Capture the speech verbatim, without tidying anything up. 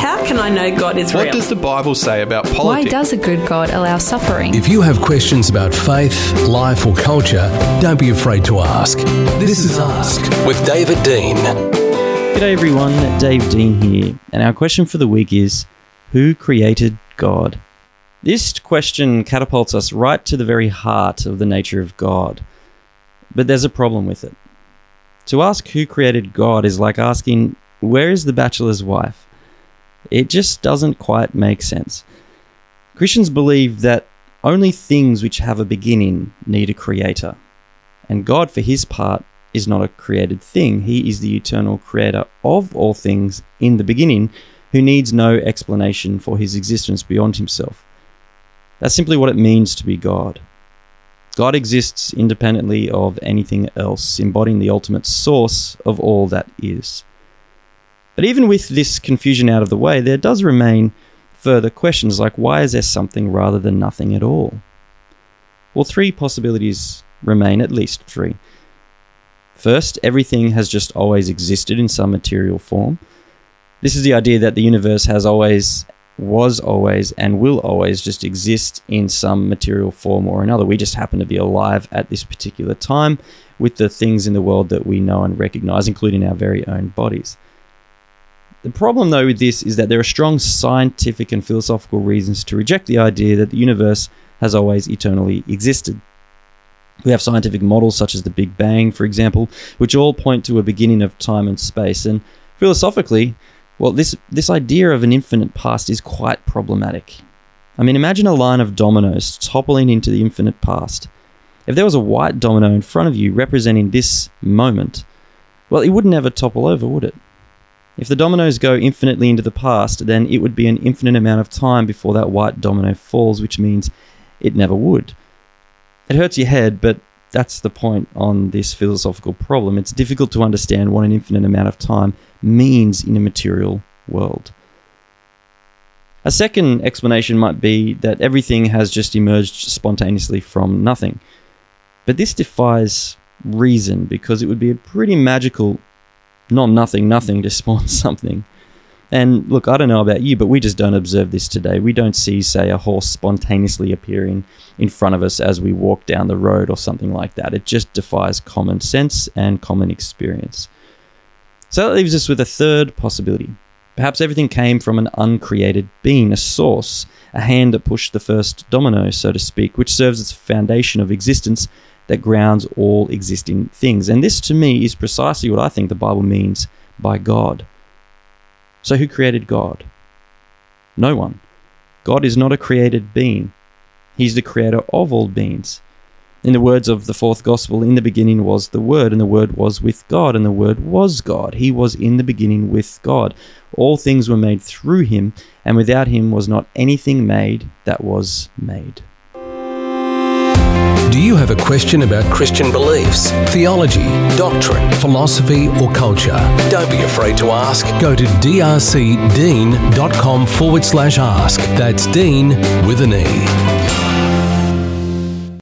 How can I know God is What real? does the Bible say about politics? Why does a good God allow suffering? If you have questions about faith, life or culture, don't be afraid to ask. This is Ask with David Dean. G'day everyone, Dave Dean here, and our question for the week is, who created God? This question catapults us right to the very heart of the nature of God, but there's a problem with it. To ask who created God is like asking, where is the bachelor's wife? It just doesn't quite make sense. Christians believe that only things which have a beginning need a creator, and God, for his part, is not a created thing. He is the eternal creator of all things in the beginning, who needs no explanation for his existence beyond himself. That's simply what it means to be God. God exists independently of anything else, embodying the ultimate source of all that is. But even with this confusion out of the way, there does remain further questions like, why is there something rather than nothing at all? Well, three possibilities remain, at least three. First, everything has just always existed in some material form. This is the idea that the universe has always, was always, and will always just exist in some material form or another. We just happen to be alive at this particular time with the things in the world that we know and recognize, including our very own bodies. The problem, though, with this is that there are strong scientific and philosophical reasons to reject the idea that the universe has always eternally existed. We have scientific models such as the Big Bang, for example, which all point to a beginning of time and space. And philosophically, well, this, this idea of an infinite past is quite problematic. I mean, imagine a line of dominoes toppling into the infinite past. If there was a white domino in front of you representing this moment, well, it would never topple over, would it? If the dominoes go infinitely into the past, then it would be an infinite amount of time before that white domino falls, which means it never would. It hurts your head, but that's the point on this philosophical problem. It's difficult to understand what an infinite amount of time means in a material world. A second explanation might be that everything has just emerged spontaneously from nothing. But this defies reason, because it would be a pretty magical non-nothing nothing to spawn something. And look, I don't know about you, but we just don't observe this today. We don't see, say, a horse spontaneously appearing in front of us as we walk down the road or something like that. It just defies common sense and common experience. So that leaves us with a third possibility. Perhaps everything came from an uncreated being, a source, a hand that pushed the first domino, so to speak, which serves as a foundation of existence that grounds all existing things. And this, to me, is precisely what I think the Bible means by God. So who created God? No one. God is not a created being. He's the creator of all beings. In the words of the fourth gospel, in the beginning was the Word, and the Word was with God, and the Word was God. He was in the beginning with God. All things were made through him, and without him was not anything made that was made. Do you have a question about Christian beliefs, theology, doctrine, philosophy or culture? Don't be afraid to ask. Go to drcdean.com forward slash ask. That's Dean with an E.